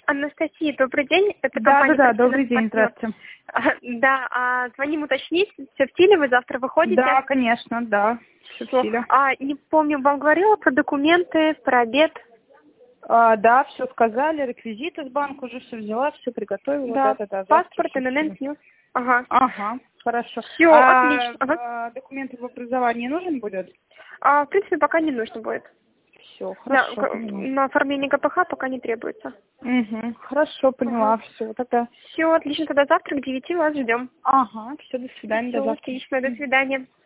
Анастасия, добрый день. Это Да, компания да, добрый «Профессиональный день, партнер». здравствуйте. Да, звоним уточнить, все в силе, вы завтра выходите? Да, конечно, да, все в силе. Не помню, вам говорила про документы, про обед? Да, все сказали, реквизиты с банка уже все взяла, все приготовила. Да, Да, завтра паспорт, всё в ННН, силе. СНИЛС. Ага. Ага, хорошо. Все, отлично. Ага. Документы в образовании нужен будет? В принципе, пока не нужно будет. Все, Да, хорошо, поняла. на оформление КПХ пока не требуется. Угу, хорошо, поняла, все, тогда. Все, отлично, тогда завтра к 9 вас ждем. Ага, все, до свидания, до Все, завтра. отлично, до свидания.